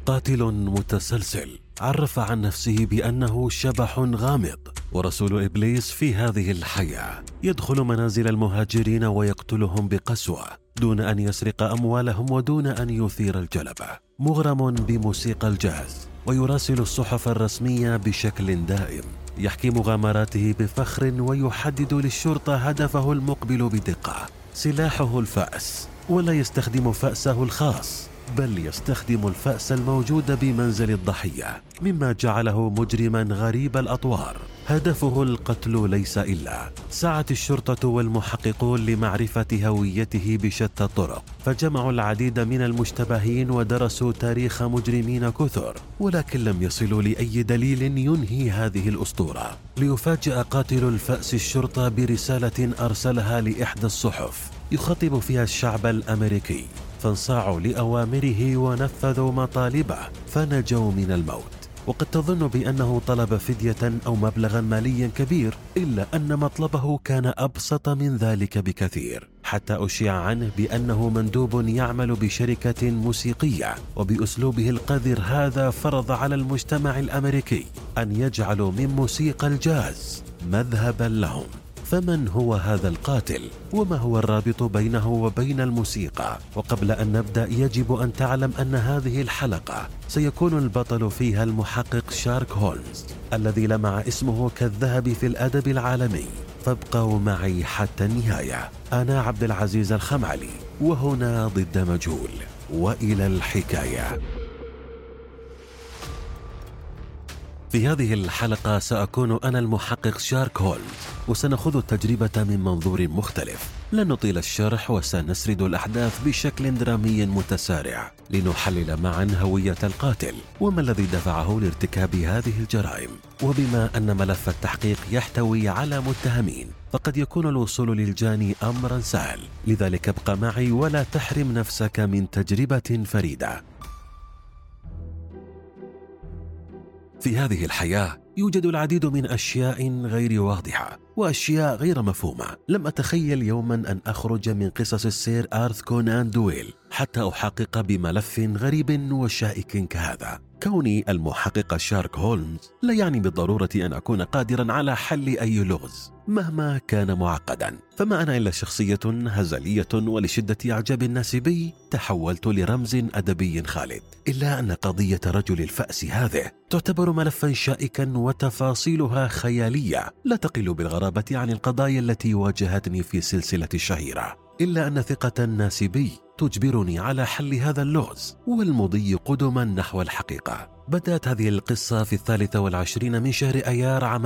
قاتل متسلسل عرف عن نفسه بأنه شبح غامض ورسول إبليس في هذه الحياة، يدخل منازل المهاجرين ويقتلهم بقسوة دون أن يسرق أموالهم ودون أن يثير الجلبة. مغرم بموسيقى الجاز ويراسل الصحف الرسمية بشكل دائم، يحكي مغامراته بفخر ويحدد للشرطة هدفه المقبل بدقة. سلاحه الفأس، ولا يستخدم فأسه الخاص بل يستخدم الفأس الموجود بمنزل الضحية، مما جعله مجرما غريب الأطوار. هدفه القتل ليس إلا. سعت الشرطة والمحققون لمعرفة هويته بشتى الطرق، فجمعوا العديد من المشتبهين ودرسوا تاريخ مجرمين كثر، ولكن لم يصلوا لأي دليل ينهي هذه الأسطورة. ليفاجأ قاتل الفأس الشرطة برسالة أرسلها لإحدى الصحف يخاطب فيها الشعب الأمريكي، فانصاعوا لأوامره ونفذوا مطالبه فنجوا من الموت. وقد تظن بأنه طلب فدية أو مبلغا ماليا كبير، إلا أن مطلبه كان أبسط من ذلك بكثير، حتى أشيع عنه بأنه مندوب يعمل بشركة موسيقية، وبأسلوبه القذر هذا فرض على المجتمع الأمريكي أن يجعلوا من موسيقى الجاز مذهبا لهم. فمن هو هذا القاتل؟ وما هو الرابط بينه وبين الموسيقى؟ وقبل أن نبدأ يجب أن تعلم أن هذه الحلقة سيكون البطل فيها المحقق شارك هولمز، الذي لمع اسمه كالذهب في الأدب العالمي. فابقوا معي حتى النهاية. أنا عبد العزيز الخمعلي، وهنا ضد مجهول، وإلى الحكاية. في هذه الحلقة سأكون أنا المحقق شارك هولمز، وسنأخذ التجربة من منظور مختلف. لن نطيل الشرح وسنسرد الأحداث بشكل درامي متسارع لنحلل معا هوية القاتل وما الذي دفعه لارتكاب هذه الجرائم. وبما أن ملف التحقيق يحتوي على متهمين، فقد يكون الوصول للجاني أمرا سهل، لذلك ابق معي ولا تحرم نفسك من تجربة فريدة. في هذه الحياة يوجد العديد من أشياء غير واضحة وأشياء غير مفهومة. لم أتخيل يوما أن أخرج من قصص السير آرثر كونان دويل حتى أحقق بملف غريب وشائك كهذا. كوني المحقق شارك هولمز لا يعني بالضرورة أن أكون قادرا على حل أي لغز مهما كان معقدا، فما أنا إلا شخصية هزلية، ولشدة إعجاب الناس بي تحولت لرمز أدبي خالد. إلا أن قضية رجل الفأس هذه تعتبر ملفا شائكا وتفاصيلها خيالية لا تقل بالغرابة عن القضايا التي واجهتني في سلسلة الشهيرة. إلا أن ثقة الناس بي تجبرني على حل هذا اللغز والمضي قدما نحو الحقيقة. بدأت هذه القصة في 23 من شهر أيار عام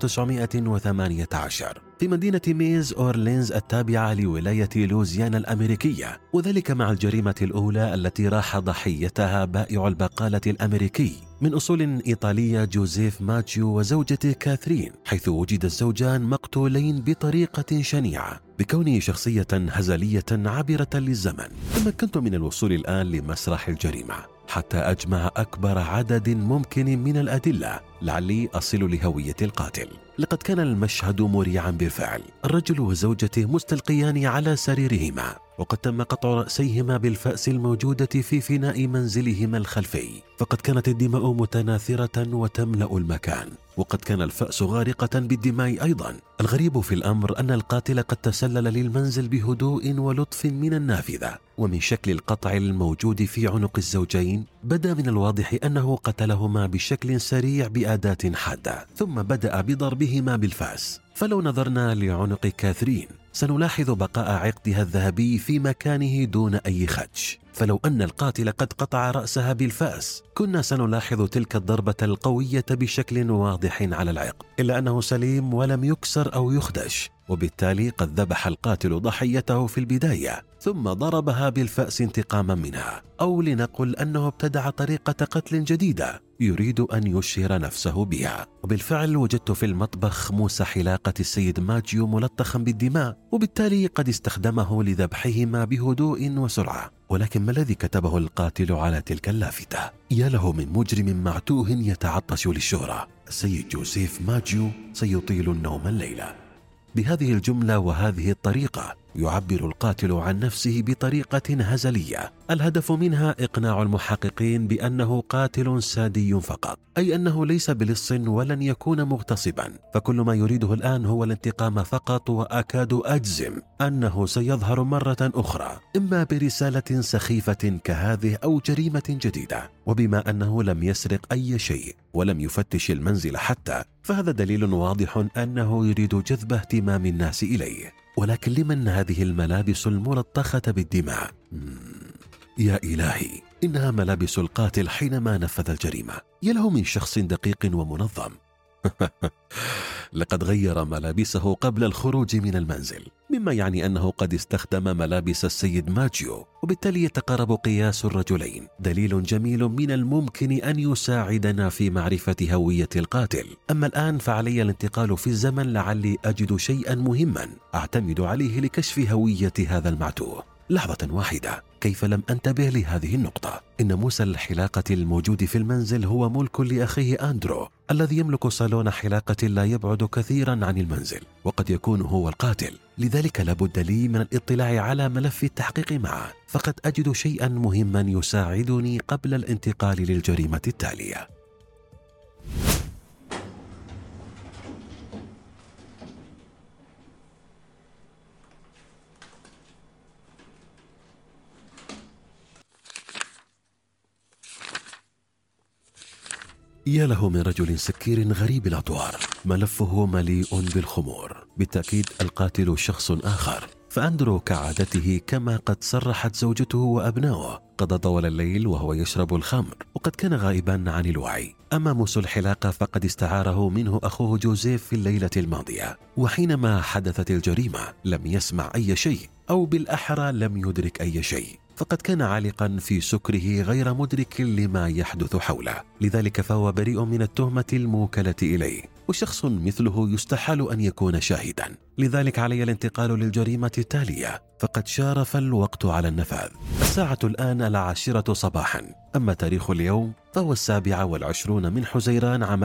1918 في مدينة ميز أورلينز التابعة لولاية لوزيانا الأمريكية، وذلك مع الجريمة الأولى التي راح ضحيتها بائع البقالة الأمريكي من أصول إيطالية جوزيف ماجيو وزوجته كاثرين، حيث وجد الزوجان مقتولين بطريقة شنيعة. بكوني شخصية هزلية عابرة للزمن، تمكنت من الوصول الآن لمسرح الجريمة حتى أجمع أكبر عدد ممكن من الأدلة لعلي أصل لهوية القاتل. لقد كان المشهد مريعا بالفعل. الرجل وزوجته مستلقيان على سريرهما، وقد تم قطع رأسيهما بالفأس الموجودة في فناء منزلهما الخلفي، فقد كانت الدماء متناثرة وتملأ المكان، وقد كان الفأس غارقة بالدماء أيضا. الغريب في الأمر أن القاتل قد تسلل للمنزل بهدوء ولطف من النافذة، ومن شكل القطع الموجود في عنق الزوجين بدا من الواضح أنه قتلهما بشكل سريع بأداة حادة، ثم بدأ بضربهما بالفأس. فلو نظرنا لعنق كاثرين سنلاحظ بقاء عقدها الذهبي في مكانه دون أي خدش، فلو أن القاتل قد قطع رأسها بالفأس كنا سنلاحظ تلك الضربة القوية بشكل واضح على العقد، إلا أنه سليم ولم يكسر أو يخدش، وبالتالي قد ذبح القاتل ضحيته في البداية ثم ضربها بالفأس انتقاما منها، أو لنقل أنه ابتدع طريقة قتل جديدة يريد أن يشهر نفسه بها. وبالفعل وجدت في المطبخ موس حلاقة السيد ماجيو ملطخا بالدماء، وبالتالي قد استخدمه لذبحهما بهدوء وسرعة. ولكن ما الذي كتبه القاتل على تلك اللافتة؟ يا له من مجرم معتوه يتعطش للشهرة، السيد جوزيف ماجيو سيطيل النوم الليلة. بهذه الجملة وهذه الطريقة يعبر القاتل عن نفسه بطريقة هزلية الهدف منها إقناع المحققين بأنه قاتل سادي فقط، أي أنه ليس بلص ولن يكون مغتصبا، فكل ما يريده الآن هو الانتقام فقط، وأكاد أجزم أنه سيظهر مرة أخرى إما برسالة سخيفة كهذه أو جريمة جديدة. وبما أنه لم يسرق أي شيء ولم يفتش المنزل حتى، فهذا دليل واضح أنه يريد جذب اهتمام الناس إليه. ولكن لمن هذه الملابس الملطخة بالدماء؟ يا إلهي، إنها ملابس القاتل حينما نفذ الجريمة. يله من شخص دقيق ومنظم. لقد غير ملابسه قبل الخروج من المنزل، مما يعني أنه قد استخدم ملابس السيد ماجيو، وبالتالي يتقارب قياس الرجلين. دليل جميل من الممكن أن يساعدنا في معرفة هوية القاتل. أما الآن فعلي الانتقال في الزمن لعلي أجد شيئا مهما أعتمد عليه لكشف هوية هذا المعتوه. لحظة واحدة، كيف لم أنتبه لهذه النقطة؟ إن موس الحلاقة الموجود في المنزل هو ملك لأخيه أندرو، الذي يملك صالون حلاقة لا يبعد كثيرا عن المنزل، وقد يكون هو القاتل. لذلك لابد لي من الاطلاع على ملف التحقيق معه، فقد أجد شيئا مهما يساعدني قبل الانتقال للجريمة التالية. يا له من رجل سكير غريب الأطوار، ملفه مليء بالخمور. بالتأكيد القاتل شخص آخر، فأندرو كعادته كما قد صرحت زوجته وأبناؤه قضى طوال الليل وهو يشرب الخمر، وقد كان غائبا عن الوعي. أما موس الحلاقة فقد استعاره منه أخوه جوزيف في الليلة الماضية، وحينما حدثت الجريمة لم يسمع أي شيء، أو بالأحرى لم يدرك أي شيء، فقد كان عالقا في سكره غير مدرك لما يحدث حوله. لذلك فهو بريء من التهمة الموكلة إليه، وشخص مثله يستحال أن يكون شاهدا. لذلك علي الانتقال للجريمة التالية، فقد شارف الوقت على النفاذ. الساعة الآن 10 صباحا، أما تاريخ اليوم فهو 27 من حزيران عام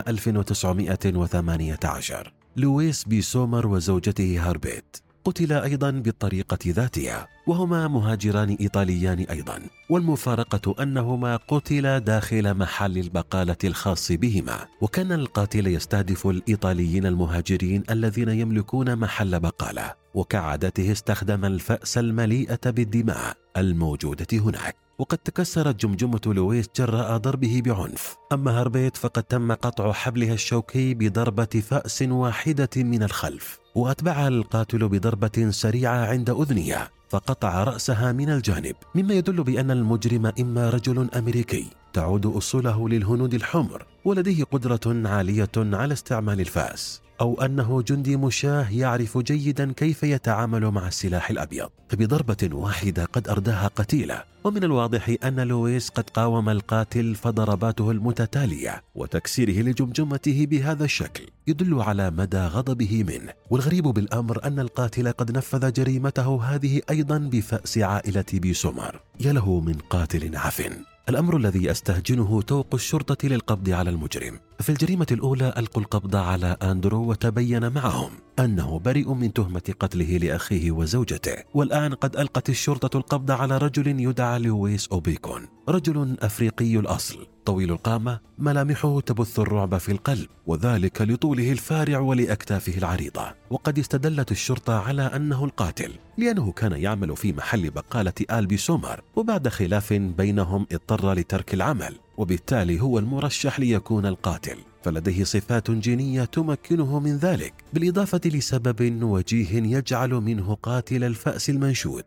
1918. لويس بي سومر وزوجته هاربيت قتلا أيضا بالطريقة ذاتها، وهما مهاجران إيطاليان أيضا، والمفارقة أنهما قتلا داخل محل البقالة الخاص بهما. وكان القاتل يستهدف الإيطاليين المهاجرين الذين يملكون محل بقالة، وكعادته استخدم الفأس المليئة بالدماء الموجودة هناك، وقد تكسرت جمجمة لويس جراء ضربه بعنف. أما هاربيت فقد تم قطع حبلها الشوكي بضربة فأس واحدة من الخلف، وأتبعها القاتل بضربة سريعة عند أذنها فقطع رأسها من الجانب، مما يدل بأن المجرم إما رجل أمريكي تعود أصوله للهنود الحمر ولديه قدرة عالية على استعمال الفأس، أو أنه جندي مشاه يعرف جيدا كيف يتعامل مع السلاح الأبيض، فبضربة واحدة قد أرداها قتيلة. ومن الواضح أن لويس قد قاوم القاتل، فضرباته المتتالية وتكسيره لجمجمته بهذا الشكل يدل على مدى غضبه منه. والغريب بالأمر أن القاتل قد نفذ جريمته هذه أيضا بفأس عائلة بي سومر. يا له من قاتل عفن. الأمر الذي أستهجنه توق الشرطة للقبض على المجرم. في الجريمة الأولى ألقوا القبض على أندرو، وتبين معهم أنه بريء من تهمة قتله لأخيه وزوجته. والآن قد ألقت الشرطة القبض على رجل يدعى لويس أوبيكون، رجل أفريقي الأصل طويل القامة، ملامحه تبث الرعب في القلب، وذلك لطوله الفارع ولأكتافه العريضة. وقد استدلت الشرطة على أنه القاتل لأنه كان يعمل في محل بقالة آل بي سومر، وبعد خلاف بينهم اضطر لترك العمل، وبالتالي هو المرشح ليكون القاتل، فلديه صفات جينية تمكنه من ذلك، بالإضافة لسبب وجيه يجعل منه قاتل الفأس المنشود.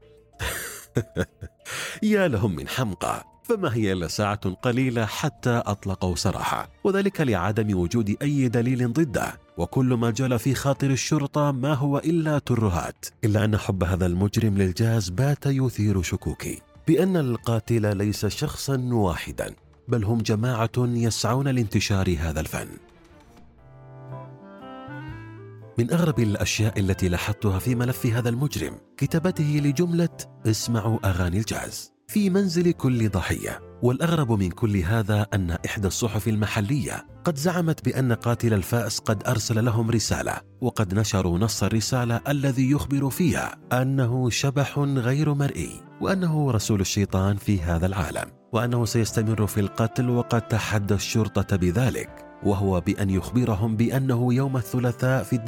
يا لهم من حمقى. فما هي إلا ساعة قليلة حتى أطلقوا سراحه، وذلك لعدم وجود أي دليل ضده، وكل ما جرى في خاطر الشرطة ما هو إلا ترهات. إلا أن حب هذا المجرم للجاز بات يثير شكوكي بأن القاتل ليس شخصا واحدا، بل هم جماعة يسعون لانتشار هذا الفن. من أغرب الأشياء التي لاحظتها في ملف هذا المجرم كتابته لجملة "اسمعوا أغاني الجاز" في منزل كل ضحية. والأغرب من كل هذا أن إحدى الصحف المحلية قد زعمت بأن قاتل الفأس قد أرسل لهم رسالة، وقد نشروا نص الرسالة الذي يخبر فيها أنه شبح غير مرئي، وأنه رسول الشيطان في هذا العالم، وأنه سيستمر في القتل، وقد تحدى الشرطة بذلك، وهو بأن يخبرهم بأنه يوم الثلاثاء في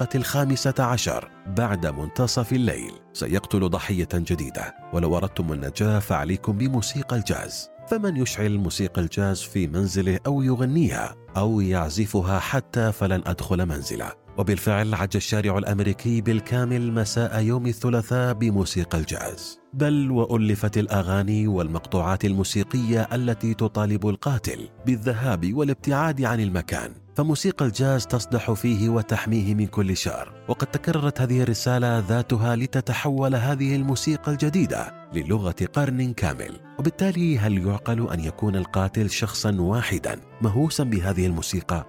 15:15 بعد منتصف الليل سيقتل ضحية جديدة. ولو أردتم النجاة فعليكم بموسيقى الجاز، فمن يشعل موسيقى الجاز في منزله أو يغنيها أو يعزفها حتى فلن أدخل منزله. وبالفعل عج الشارع الأمريكي بالكامل مساء يوم الثلاثاء بموسيقى الجاز، بل وألفت الأغاني والمقطوعات الموسيقية التي تطالب القاتل بالذهاب والابتعاد عن المكان، فموسيقى الجاز تصدح فيه وتحميه من كل شر. وقد تكررت هذه الرسالة ذاتها لتتحول هذه الموسيقى الجديدة للغة قرن كامل. وبالتالي هل يعقل أن يكون القاتل شخصا واحدا مهووسا بهذه الموسيقى،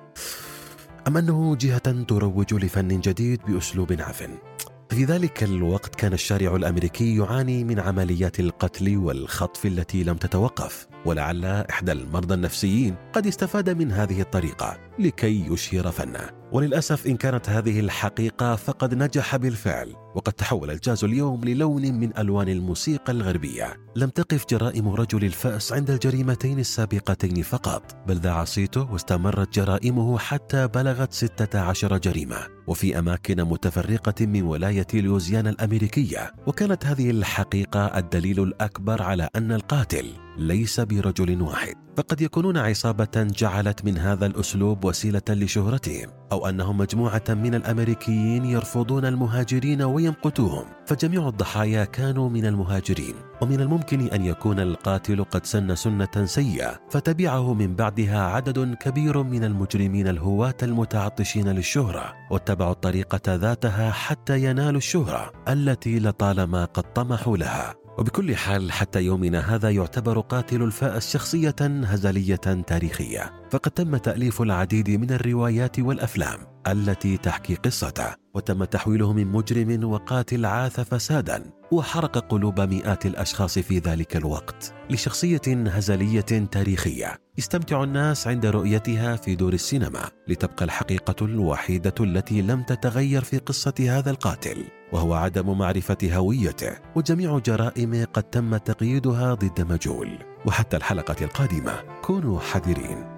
أم أنه جهة تروج لفن جديد بأسلوب عفن؟ في ذلك الوقت كان الشارع الأمريكي يعاني من عمليات القتل والخطف التي لم تتوقف، ولعل إحدى المرضى النفسيين قد استفاد من هذه الطريقة لكي يشهر فنه. وللأسف إن كانت هذه الحقيقة فقد نجح بالفعل، وقد تحول الجاز اليوم للون من ألوان الموسيقى الغربية. لم تقف جرائم رجل الفأس عند الجريمتين السابقتين فقط، بل ذاع صيته واستمرت جرائمه حتى بلغت 16 جريمة، وفي أماكن متفرقة من ولاية لوزيانا الأمريكية. وكانت هذه الحقيقة الدليل الأكبر على أن القاتل ليس برجل واحد، فقد يكونون عصابة جعلت من هذا الأسلوب وسيلة لشهرتهم، أو أنهم مجموعة من الأمريكيين يرفضون المهاجرين ويمقتوهم، فجميع الضحايا كانوا من المهاجرين. ومن الممكن أن يكون القاتل قد سن سنة سيئة فتبعه من بعدها عدد كبير من المجرمين الهواة المتعطشين للشهرة، واتبعوا الطريقة ذاتها حتى ينالوا الشهرة التي لطالما قد طمحوا لها. وبكل حال حتى يومنا هذا يعتبر قاتل الفأس شخصية هزلية تاريخية، فقد تم تأليف العديد من الروايات والأفلام التي تحكي قصته، وتم تحويله من مجرم وقاتل عاث فسادا وحرق قلوب مئات الأشخاص في ذلك الوقت لشخصية هزلية تاريخية يستمتع الناس عند رؤيتها في دور السينما، لتبقى الحقيقة الوحيدة التي لم تتغير في قصة هذا القاتل، وهو عدم معرفة هويته، وجميع جرائمه قد تم تقييدها ضد مجهول. وحتى الحلقة القادمة كونوا حذرين.